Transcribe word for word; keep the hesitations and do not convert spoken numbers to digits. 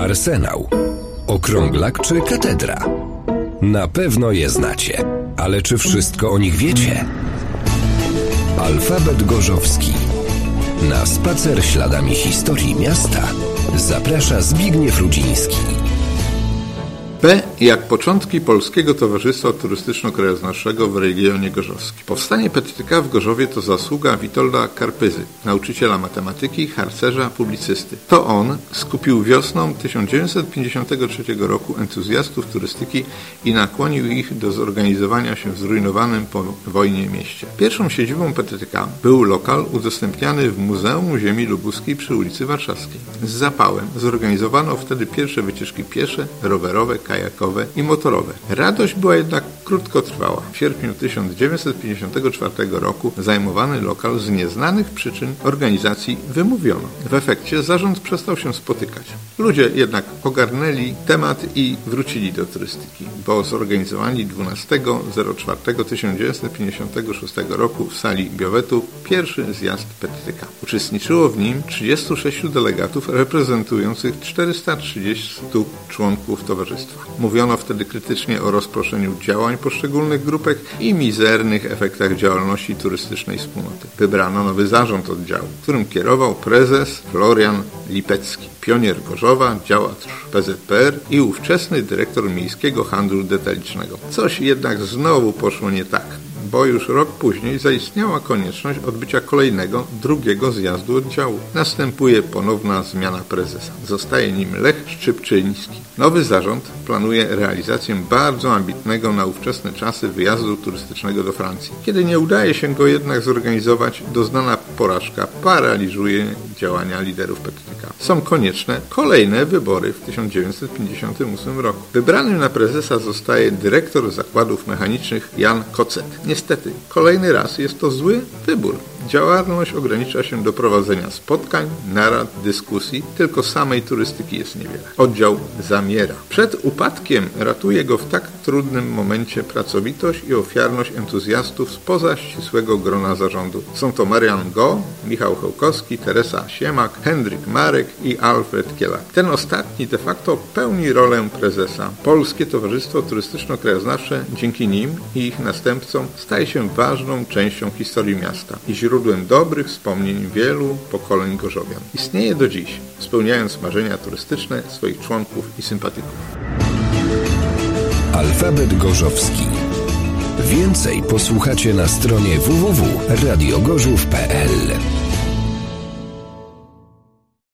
Arsenał, Okrąglak czy Katedra? Na pewno je znacie, ale czy wszystko o nich wiecie? Alfabet Gorzowski. Na spacer śladami historii miasta zaprasza Zbigniew Rudziński. P jak początki Polskiego Towarzystwa Turystyczno-Krajoznawczego w regionie gorzowskim. Powstanie P T T K w Gorzowie to zasługa Witolda Karpyzy, nauczyciela matematyki, harcerza, publicysty. To on skupił wiosną tysiąc dziewięćset pięćdziesiątego trzeciego roku entuzjastów turystyki i nakłonił ich do zorganizowania się w zrujnowanym po wojnie mieście. Pierwszą siedzibą P T T K był lokal udostępniany w Muzeum Ziemi Lubuskiej przy ulicy Warszawskiej. Z zapałem zorganizowano wtedy pierwsze wycieczki piesze, rowerowe, kajakowe i motorowe. Radość była jednak krótkotrwała. W sierpniu tysiąc dziewięćset pięćdziesiątego czwartego roku zajmowany lokal z nieznanych przyczyn organizacji wymówiono. W efekcie zarząd przestał się spotykać. Ludzie jednak ogarnęli temat i wrócili do turystyki, bo zorganizowali dwunastego czwartego tysiąc dziewięćset pięćdziesiątego szóstego roku w sali Biowetu pierwszy zjazd P T T K. Uczestniczyło w nim trzydziestu sześciu delegatów reprezentujących czterysta trzydziestu członków towarzystwa. Mówiono wtedy krytycznie o rozproszeniu działań poszczególnych grupek i mizernych efektach działalności turystycznej wspólnoty. Wybrano nowy zarząd oddziału, którym kierował prezes Florian Lipecki, pionier Gorzowa, działacz P Z P R i ówczesny dyrektor Miejskiego Handlu Detalicznego. Coś jednak znowu poszło nie tak, bo już rok później zaistniała konieczność odbycia kolejnego, drugiego zjazdu oddziału. Następuje ponowna zmiana prezesa. Zostaje nim Lech Szczypczyński. Nowy zarząd planuje realizację bardzo ambitnego na ówczesne czasy wyjazdu turystycznego do Francji. Kiedy nie udaje się go jednak zorganizować, doznana porażka paraliżuje działania liderów P T T K. Są konieczne kolejne wybory w tysiąc dziewięćset pięćdziesiątym ósmym roku. Wybranym na prezesa zostaje dyrektor zakładów mechanicznych Jan Kocet. Niestety, kolejny raz jest to zły wybór. Działalność ogranicza się do prowadzenia spotkań, narad, dyskusji, tylko samej turystyki jest niewiele. Oddział zamiera. Przed upadkiem ratuje go w tak trudnym momencie pracowitość i ofiarność entuzjastów spoza ścisłego grona zarządu. Są to Marian Go, Michał Chełkowski, Teresa Siemak, Henryk Marek i Alfred Kielak. Ten ostatni de facto pełni rolę prezesa. Polskie Towarzystwo Turystyczno-Krajoznawcze dzięki nim i ich następcom staje się ważną częścią historii miasta i źródłem dobrych wspomnień wielu pokoleń gorzowian. Istnieje do dziś, spełniając marzenia turystyczne swoich członków i sympatyków. Alfabet Gorzowski. Więcej posłuchacie na stronie w w w kropka radio gorzów kropka p l.